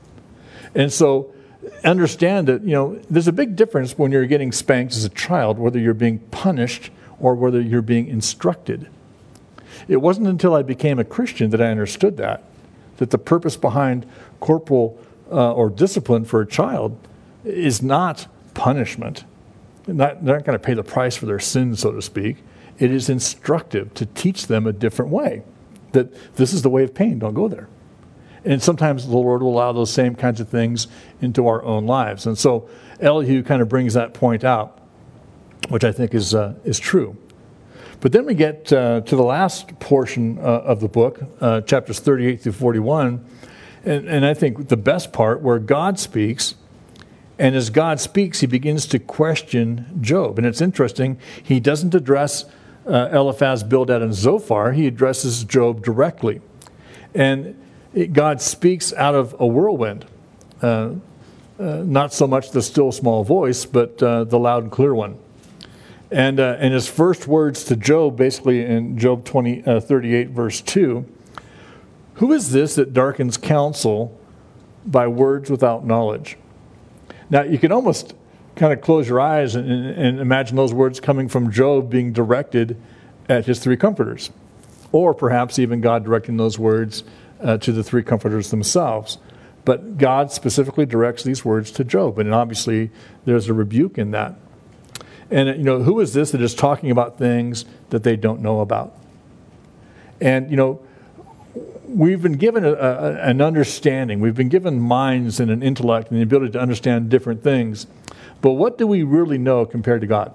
S1: And so understand that, you know, there's a big difference when you're getting spanked as a child, whether you're being punished or whether you're being instructed. It wasn't until I became a Christian that I understood that, that the purpose behind corporal uh, or discipline for a child is not punishment. Not, they're not going to pay the price for their sins, so to speak. It is instructive to teach them a different way, that this is the way of pain, don't go there. And sometimes the Lord will allow those same kinds of things into our own lives. And so Elihu kind of brings that point out, which I think is uh, is true. But then we get uh, to the last portion uh, of the book, uh, chapters thirty-eight through forty-one, and, and I think the best part where God speaks, and as God speaks, he begins to question Job. And it's interesting, he doesn't address uh, Eliphaz, Bildad, and Zophar. He addresses Job directly. And it, God speaks out of a whirlwind. Uh, uh, not so much the still small voice, but uh, the loud and clear one. And uh, and his first words to Job, basically in Job twenty, uh, thirty-eight, verse two, who is this that darkens counsel by words without knowledge? Now, you can almost kind of close your eyes and, and imagine those words coming from Job being directed at his three comforters. Or perhaps even God directing those words uh, to the three comforters themselves. But God specifically directs these words to Job. And obviously, there's a rebuke in that. And, you know, who is this that is talking about things that they don't know about? And, you know, we've been given a, a, an understanding. We've been given minds and an intellect and the ability to understand different things. But what do we really know compared to God?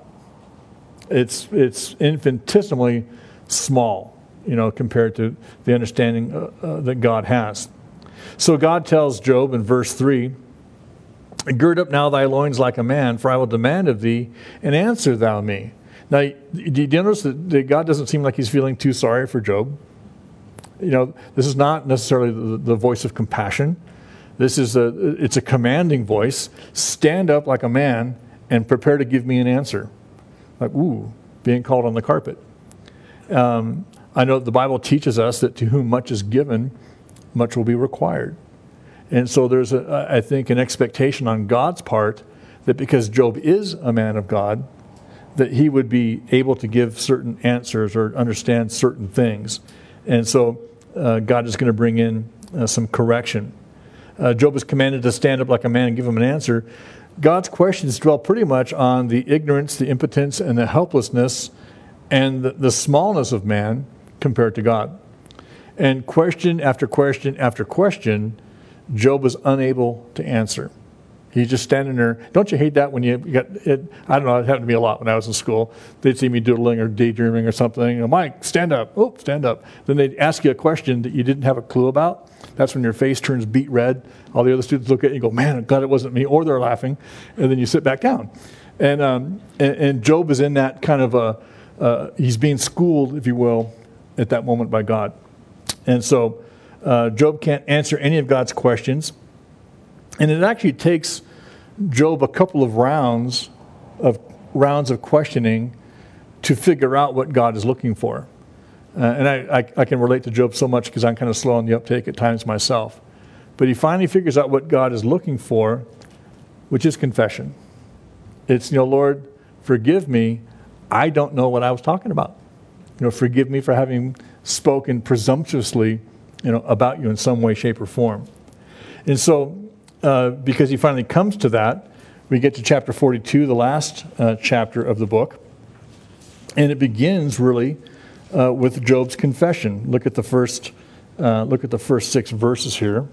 S1: It's it's infinitesimally small, you know, compared to the understanding uh, uh, that God has. So God tells Job in verse three, gird up now thy loins like a man, for I will demand of thee, and answer thou me. Now, do you notice that God doesn't seem like he's feeling too sorry for Job? You know, this is not necessarily the, the voice of compassion. This is a, it's a commanding voice. Stand up like a man and prepare to give me an answer. Like, ooh, being called on the carpet. Um, I know the Bible teaches us that to whom much is given, much will be required. And so there's, a, I think, an expectation on God's part that because Job is a man of God, that he would be able to give certain answers or understand certain things. And so uh, God is going to bring in uh, some correction. Uh, Job is commanded to stand up like a man and give him an answer. God's questions dwell pretty much on the ignorance, the impotence, and the helplessness and the, the smallness of man compared to God. And question after question after question, Job was unable to answer. He's just standing there. Don't you hate that when you got it? I don't know. It happened to me a lot when I was in school. They'd see me doodling or daydreaming or something. You know, Mike, stand up. Oh, stand up. Then they'd ask you a question that you didn't have a clue about. That's when your face turns beet red. All the other students look at you and go, man, I'm glad it wasn't me. Or they're laughing. And then you sit back down. And um, and, and Job is in that kind of a, uh, he's being schooled, if you will, at that moment by God. And so uh, Job can't answer any of God's questions. And it actually takes Job a couple of rounds of rounds of questioning to figure out what God is looking for. Uh, and I, I, I can relate to Job so much because I'm kind of slow on the uptake at times myself. But he finally figures out what God is looking for, which is confession. It's, you know, Lord, forgive me. I don't know what I was talking about. You know, forgive me for having spoken presumptuously, you know, about you in some way, shape, or form. And so, uh, because he finally comes to that, we get to chapter forty-two, the last uh, chapter of the book. And it begins really uh, with Job's confession. Look at the first, uh, look at the first six verses here.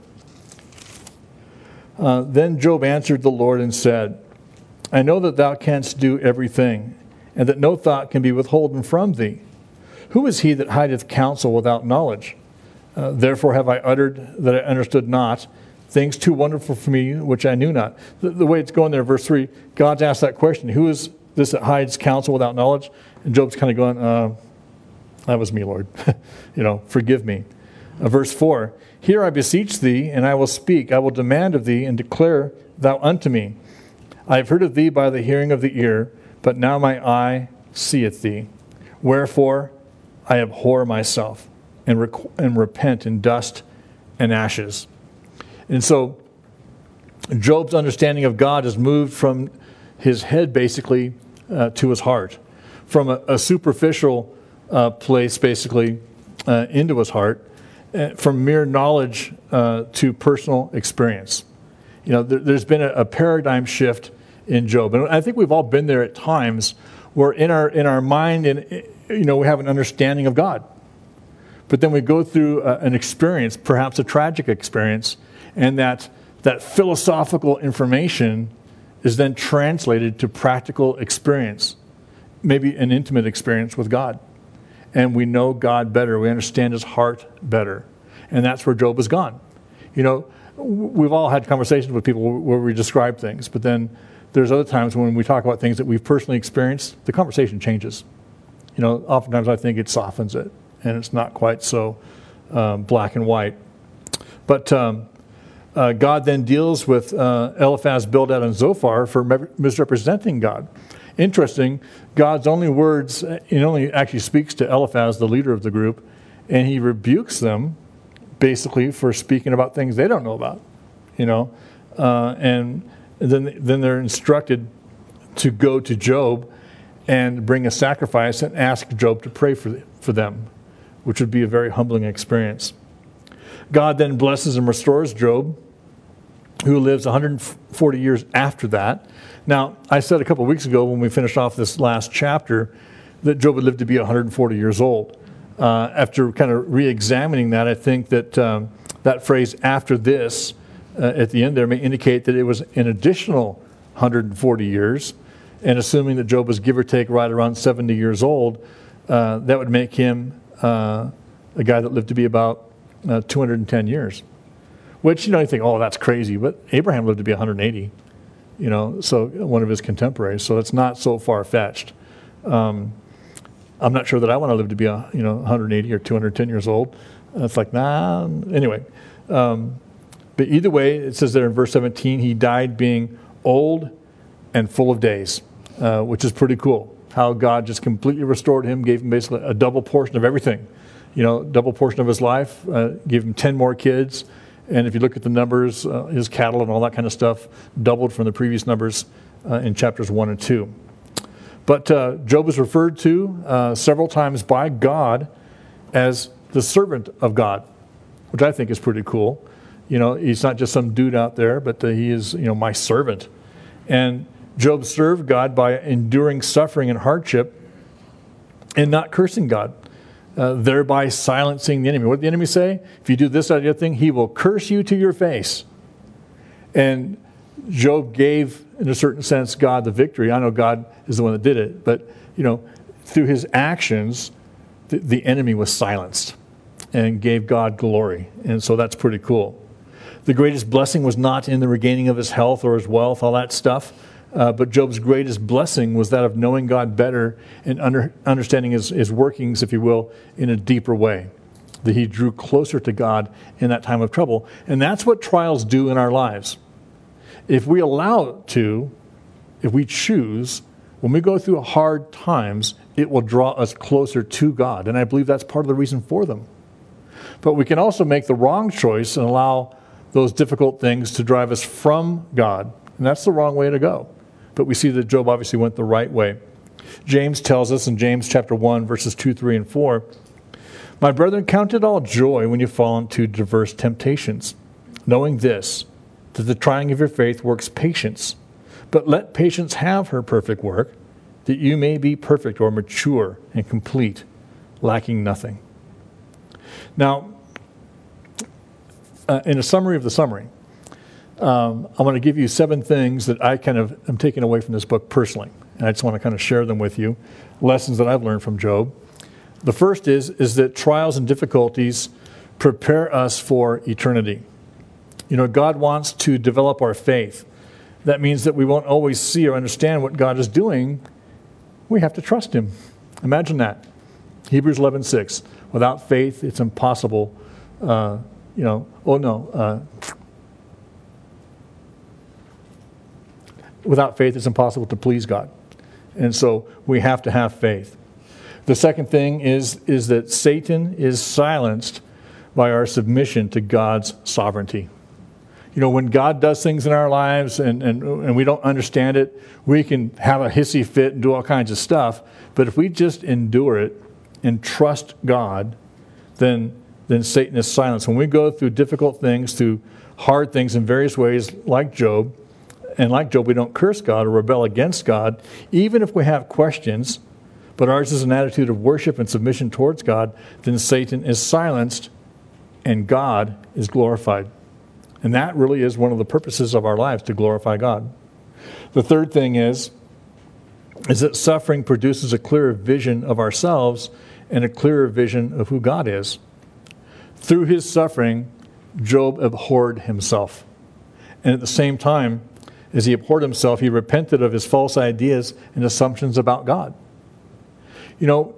S1: Uh, then Job answered the Lord and said, I know that thou canst do everything, and that no thought can be withholden from thee. Who is he that hideth counsel without knowledge? Uh, therefore have I uttered that I understood not, things too wonderful for me which I knew not. The, the way it's going there, verse three, God's asked that question, who is this that hides counsel without knowledge? And Job's kind of going, uh, that was me, Lord. you know, forgive me. Uh, verse four, here I beseech thee, and I will speak. I will demand of thee, and declare thou unto me. I have heard of thee by the hearing of the ear, but now my eye seeth thee. Wherefore I abhor myself, and, rec- and repent in dust and ashes. And so Job's understanding of God is moved from his head basically uh, to his heart. From a, a superficial uh, place basically uh, into his heart. Uh, from mere knowledge uh, to personal experience. You know, there, there's been a, a paradigm shift in Job. And I think we've all been there at times where in our in our mind, and you know, we have an understanding of God. But then we go through a, an experience, perhaps a tragic experience, and that that philosophical information is then translated to practical experience, maybe an intimate experience with God. And we know God better. We understand his heart better. And that's where Job has gone. You know, we've all had conversations with people where we describe things, but then there's other times when we talk about things that we've personally experienced, the conversation changes. You know, oftentimes I think it softens it, and it's not quite so um, black and white. But um, uh, God then deals with uh, Eliphaz, Bildad, and Zophar for misrepresenting God. Interesting, God's only words, he only actually speaks to Eliphaz, the leader of the group, and he rebukes them basically for speaking about things they don't know about, you know. Uh, and then, then they're instructed to go to Job and bring a sacrifice and ask Job to pray for, for them, which would be a very humbling experience. God then blesses and restores Job, who lives one hundred forty years after that. Now, I said a couple of weeks ago when we finished off this last chapter that Job would live to be one hundred forty years old. Uh, after kind of re-examining that, I think that um, that phrase after this uh, at the end there may indicate that it was an additional one hundred forty years. And assuming that Job was give or take right around seventy years old, uh, that would make him uh, a guy that lived to be about uh, two hundred ten years. Which, you know, you think, oh, that's crazy. But Abraham lived to be one hundred eighty. You know, so one of his contemporaries. So it's not so far-fetched. Um, I'm not sure that I want to live to be, a, you know, one hundred eighty or two hundred ten years old. Uh, it's like, nah. Anyway. Um, but either way, it says there in verse seventeen, he died being old and full of days, uh, which is pretty cool. How God just completely restored him, gave him basically a double portion of everything. You know, double portion of his life, uh, gave him ten more kids. And if you look at the numbers, uh, his cattle and all that kind of stuff doubled from the previous numbers uh, in chapters one and two. But uh, Job is referred to uh, several times by God as the servant of God, which I think is pretty cool. You know, he's not just some dude out there, but uh, he is, you know, my servant. And Job served God by enduring suffering and hardship and not cursing God. Uh, thereby silencing the enemy. What did the enemy say? If you do this or the other thing, he will curse you to your face. And Job gave, in a certain sense, God the victory. I know God is the one that did it, but you know, through his actions, the, the enemy was silenced and gave God glory. And so that's pretty cool. The greatest blessing was not in the regaining of his health or his wealth, all that stuff. Uh, but Job's greatest blessing was that of knowing God better and under, understanding his, his workings, if you will, in a deeper way. That he drew closer to God in that time of trouble. And that's what trials do in our lives. If we allow it to, if we choose, when we go through hard times, it will draw us closer to God. And I believe that's part of the reason for them. But we can also make the wrong choice and allow those difficult things to drive us from God. And that's the wrong way to go. But we see that Job obviously went the right way. James tells us in James chapter one, verses two, three, and four, "My brethren, count it all joy when you fall into diverse temptations, knowing this, that the trying of your faith works patience. But let patience have her perfect work, that you may be perfect or mature and complete, lacking nothing." Now, uh, in a summary of the summary, um, I'm going to give you seven things that I kind of am taking away from this book personally. And I just want to kind of share them with you, lessons that I've learned from Job. The first is, is that trials and difficulties prepare us for eternity. You know, God wants to develop our faith. That means that we won't always see or understand what God is doing. We have to trust Him. Imagine that. Hebrews eleven six. Without faith, it's impossible. Uh, you know, oh no. Uh, without faith, it's impossible to please God. And so we have to have faith. The second thing is, is that Satan is silenced by our submission to God's sovereignty. You know, when God does things in our lives and, and, and we don't understand it, we can have a hissy fit and do all kinds of stuff. But if we just endure it and trust God, then, then Satan is silenced. When we go through difficult things, through hard things in various ways, like Job, and like Job, we don't curse God or rebel against God, even if we have questions, but ours is an attitude of worship and submission towards God, then Satan is silenced and God is glorified. And that really is one of the purposes of our lives, to glorify God. The third thing is, is that suffering produces a clearer vision of ourselves and a clearer vision of who God is. Through his suffering, Job abhorred himself. And at the same time, as he abhorred himself, he repented of his false ideas and assumptions about God. You know,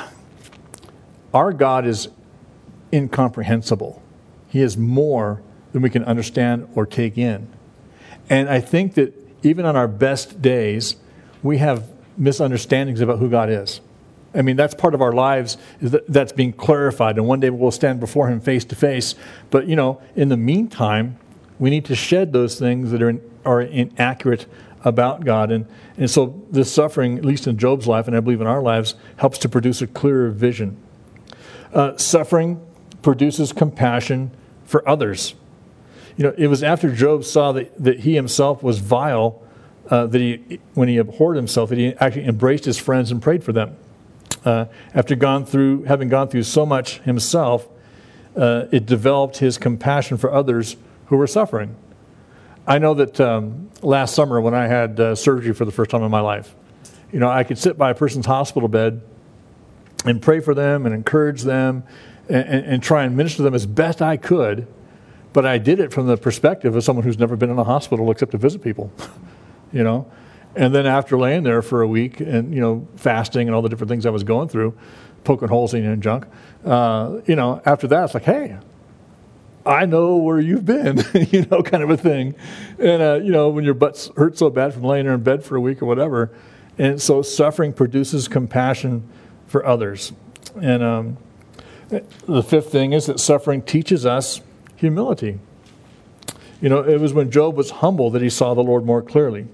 S1: our God is incomprehensible. He is more than we can understand or take in. And I think that even on our best days, we have misunderstandings about who God is. I mean, that's part of our lives, is that that's being clarified. And one day we'll stand before him face to face. But, you know, in the meantime, we need to shed those things that are in, are inaccurate about God. And, and so this suffering, at least in Job's life, and I believe in our lives, helps to produce a clearer vision. Uh, suffering produces compassion for others. You know, it was after Job saw that, that he himself was vile, uh, that he, when he abhorred himself, that he actually embraced his friends and prayed for them. Uh, after gone through, having gone through so much himself, uh, it developed his compassion for others who were suffering. I know that um, last summer when I had uh, surgery for the first time in my life, you know, I could sit by a person's hospital bed and pray for them and encourage them and, and, and try and minister to them as best I could. But I did it from the perspective of someone who's never been in a hospital except to visit people, you know. And then after laying there for a week and, you know, fasting and all the different things I was going through, poking holes in and junk, uh, you know, after that, it's like, hey, I know where you've been, you know, kind of a thing. And, uh, you know, when your butt hurts so bad from laying there in bed for a week or whatever. And so suffering produces compassion for others. And um, the fifth thing is that suffering teaches us humility. You know, it was when Job was humble that he saw the Lord more clearly.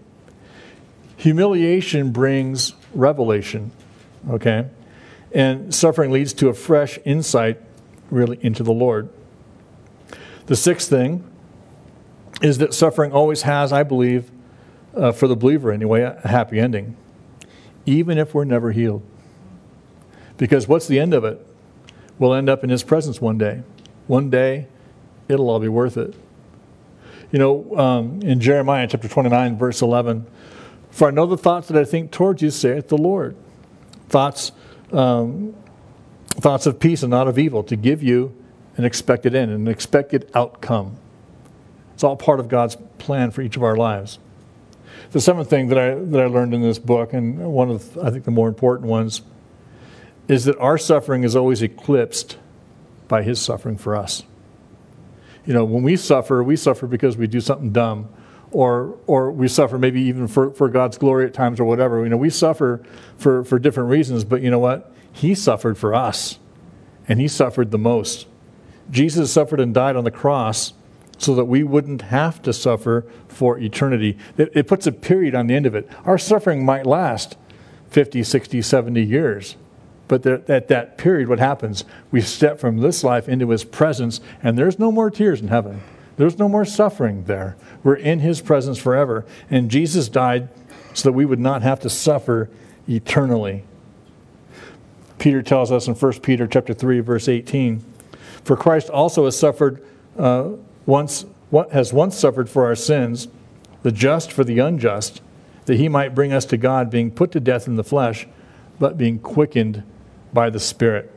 S1: Humiliation brings revelation, okay? And suffering leads to a fresh insight, really, into the Lord. The sixth thing is that suffering always has, I believe, uh, for the believer anyway, a happy ending, even if we're never healed. Because what's the end of it? We'll end up in his presence one day. One day, it'll all be worth it. You know, um, in Jeremiah chapter twenty-nine, verse eleven, "For I know the thoughts that I think towards you, saith the Lord. Thoughts, um, thoughts of peace and not of evil, to give you an expected end, an expected outcome." It's all part of God's plan for each of our lives. The seventh thing that I that I learned in this book, and one of, I think, the more important ones, is that our suffering is always eclipsed by his suffering for us. You know, when we suffer, we suffer because we do something dumb, or or we suffer maybe even for, for God's glory at times or whatever. You know, we suffer for, for different reasons, but you know what? He suffered for us, and he suffered the most. Jesus suffered and died on the cross so that we wouldn't have to suffer for eternity. It, it puts a period on the end of it. Our suffering might last fifty, sixty, seventy years. But there, at that period, what happens? We step from this life into his presence, and there's no more tears in heaven. There's no more suffering there. We're in his presence forever. And Jesus died so that we would not have to suffer eternally. Peter tells us in First Peter chapter three, verse eighteen, for Christ also has suffered uh, once, what has once suffered for our sins, the just for the unjust, that he might bring us to God, being put to death in the flesh, but being quickened by the Spirit.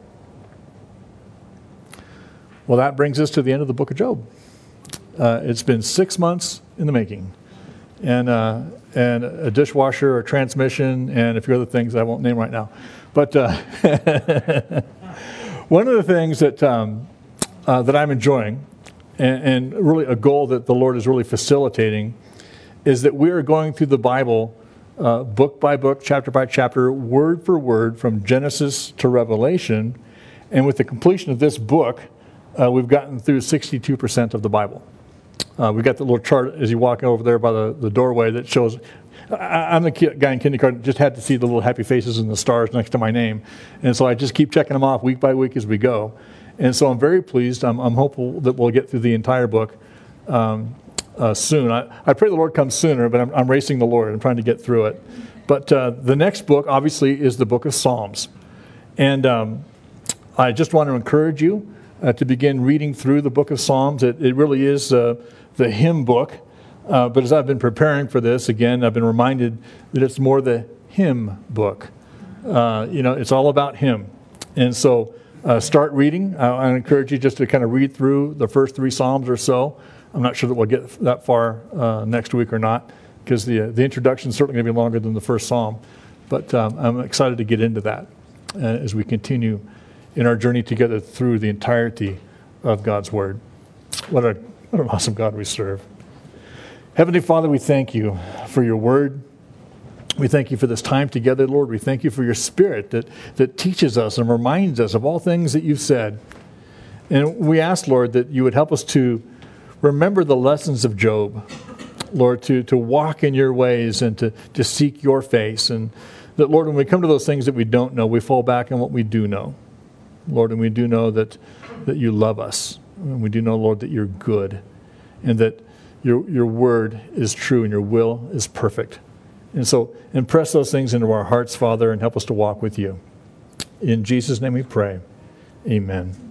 S1: Well, that brings us to the end of the book of Job. Uh, it's been six months in the making, and uh, and a dishwasher, a transmission, and a few other things I won't name right now. But uh, one of the things that um, uh, that I'm enjoying, and, and really a goal that the Lord is really facilitating, is that we are going through the Bible uh, book by book, chapter by chapter, word for word, from Genesis to Revelation. And with the completion of this book, uh, we've gotten through sixty-two percent of the Bible. Uh, we got the little chart as you walk over there by the, the doorway that shows. I, I'm the guy in kindergarten, just had to see the little happy faces and the stars next to my name. And so I just keep checking them off week by week as we go. And so I'm very pleased. I'm, I'm hopeful that we'll get through the entire book um, uh, soon. I, I pray the Lord comes sooner, but I'm, I'm racing the Lord. I'm trying to get through it. But uh, the next book, obviously, is the book of Psalms. And um, I just want to encourage you uh, to begin reading through the book of Psalms. It, it really is uh, the hymn book. Uh, but as I've been preparing for this, again, I've been reminded that it's more the hymn book. Uh, you know, it's all about him. And so uh, start reading. Uh, I encourage you just to kind of read through the first three Psalms or so. I'm not sure that we'll get that far uh, next week or not, because the, uh, the introduction is certainly going to be longer than the first Psalm. But um, I'm excited to get into that uh, as we continue in our journey together through the entirety of God's Word. What, a, what an awesome God we serve. Heavenly Father, we thank you for your Word. We thank you for this time together, Lord. We thank you for your Spirit that, that teaches us and reminds us of all things that you've said. And we ask, Lord, that you would help us to remember the lessons of Job, Lord, to, to walk in your ways and to, to seek your face. And that, Lord, when we come to those things that we don't know, we fall back on what we do know. Lord, and we do know that, that you love us. And we do know, Lord, that you're good. And that your, your word is true and your will is perfect. And so impress those things into our hearts, Father, and help us to walk with you. In Jesus' name we pray. Amen.